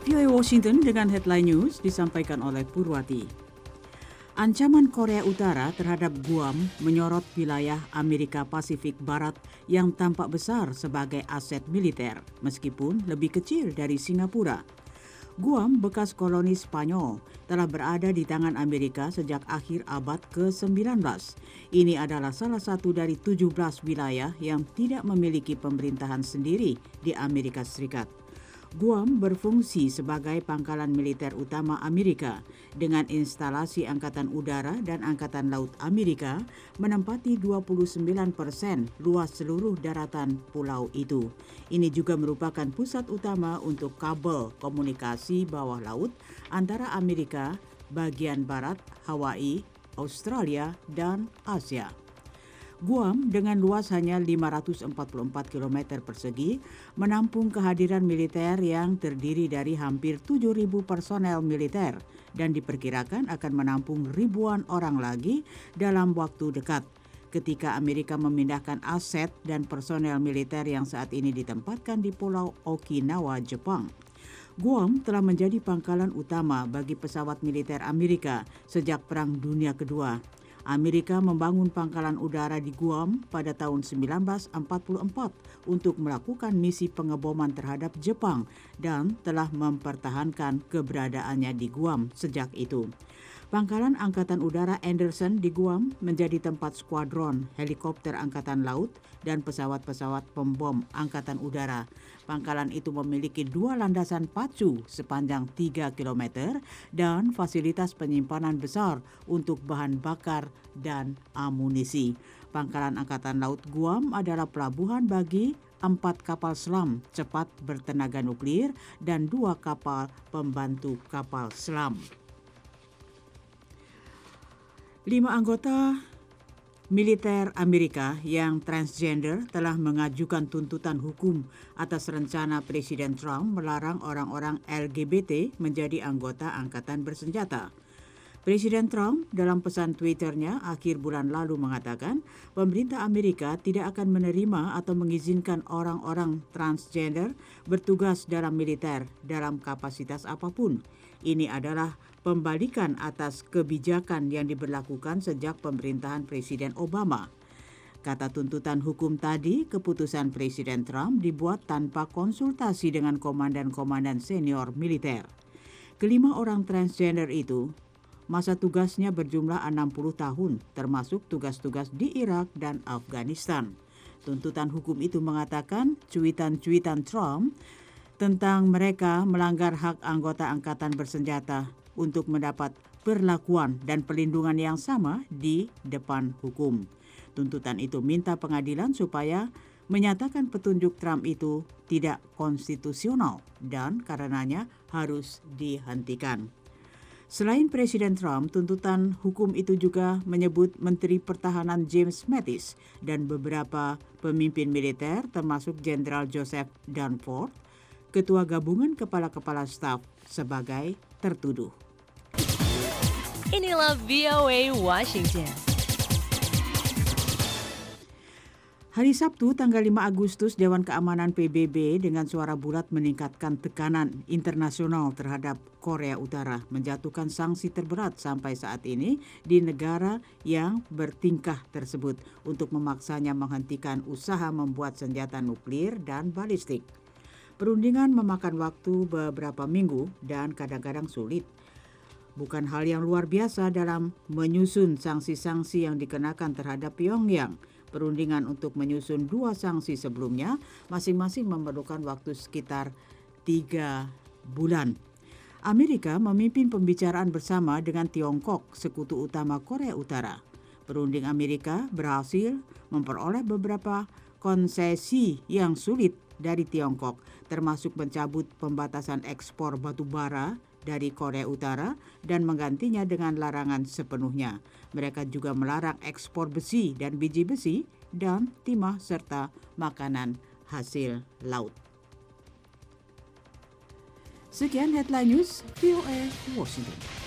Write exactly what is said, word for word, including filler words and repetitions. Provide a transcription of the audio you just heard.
V O A Washington dengan headline news disampaikan oleh Purwati. Ancaman Korea Utara terhadap Guam menyorot wilayah Amerika Pasifik Barat yang tampak besar sebagai aset militer, meskipun lebih kecil dari Singapura. Guam, bekas koloni Spanyol, telah berada di tangan Amerika sejak akhir abad ke sembilan belas. Ini adalah salah satu dari tujuh belas wilayah yang tidak memiliki pemerintahan sendiri di Amerika Serikat. Guam berfungsi sebagai pangkalan militer utama Amerika dengan instalasi Angkatan Udara dan Angkatan Laut Amerika menempati dua puluh sembilan persen luas seluruh daratan pulau itu. Ini juga merupakan pusat utama untuk kabel komunikasi bawah laut antara Amerika bagian barat, Hawaii, Australia, dan Asia. Guam dengan luas hanya lima ratus empat puluh empat kilometer persegi menampung kehadiran militer yang terdiri dari hampir tujuh ribu personel militer dan diperkirakan akan menampung ribuan orang lagi dalam waktu dekat ketika Amerika memindahkan aset dan personel militer yang saat ini ditempatkan di Pulau Okinawa, Jepang. Guam telah menjadi pangkalan utama bagi pesawat militer Amerika sejak Perang Dunia Kedua. Amerika membangun pangkalan udara di Guam pada tahun sembilan belas empat puluh empat untuk melakukan misi pengeboman terhadap Jepang dan telah mempertahankan keberadaannya di Guam sejak itu. Pangkalan Angkatan Udara Anderson di Guam menjadi tempat skuadron helikopter Angkatan Laut dan pesawat-pesawat pembom Angkatan Udara. Pangkalan itu memiliki dua landasan pacu sepanjang tiga kilometer dan fasilitas penyimpanan besar untuk bahan bakar dan amunisi. Pangkalan Angkatan Laut Guam adalah pelabuhan bagi empat kapal selam cepat bertenaga nuklir dan dua kapal pembantu kapal selam. Lima anggota militer Amerika yang transgender telah mengajukan tuntutan hukum atas rencana Presiden Trump melarang orang-orang L G B T menjadi anggota angkatan bersenjata. Presiden Trump dalam pesan Twitternya akhir bulan lalu mengatakan pemerintah Amerika tidak akan menerima atau mengizinkan orang-orang transgender bertugas dalam militer dalam kapasitas apapun. Ini adalah pembalikan atas kebijakan yang diberlakukan sejak pemerintahan Presiden Obama. Kata tuntutan hukum tadi, keputusan Presiden Trump dibuat tanpa konsultasi dengan komandan-komandan senior militer. Kelima orang transgender itu, masa tugasnya berjumlah enam puluh tahun, termasuk tugas-tugas di Irak dan Afghanistan. Tuntutan hukum itu mengatakan cuitan-cuitan Trump tentang mereka melanggar hak anggota angkatan bersenjata untuk mendapat perlakuan dan perlindungan yang sama di depan hukum. Tuntutan itu minta pengadilan supaya menyatakan petunjuk Trump itu tidak konstitusional dan karenanya harus dihentikan. Selain Presiden Trump, tuntutan hukum itu juga menyebut Menteri Pertahanan James Mattis dan beberapa pemimpin militer termasuk Jenderal Joseph Dunford, Ketua Gabungan Kepala-Kepala Staf sebagai tertuduh. Inilah V O A Washington. Hari Sabtu, tanggal lima Agustus, Dewan Keamanan P B B dengan suara bulat meningkatkan tekanan internasional terhadap Korea Utara, menjatuhkan sanksi terberat sampai saat ini di negara yang bertingkah tersebut untuk memaksanya menghentikan usaha membuat senjata nuklir dan balistik. Perundingan memakan waktu beberapa minggu dan kadang-kadang sulit. Bukan hal yang luar biasa dalam menyusun sanksi-sanksi yang dikenakan terhadap Pyongyang. Perundingan untuk menyusun dua sanksi sebelumnya masing-masing memerlukan waktu sekitar tiga bulan. Amerika memimpin pembicaraan bersama dengan Tiongkok, sekutu utama Korea Utara. Perunding Amerika berhasil memperoleh beberapa konsesi yang sulit dari Tiongkok, termasuk mencabut pembatasan ekspor batu bara dari Korea Utara dan menggantinya dengan larangan sepenuhnya. Mereka juga melarang ekspor besi dan biji besi dan timah serta makanan hasil laut. Sekian headline news V O A Washington.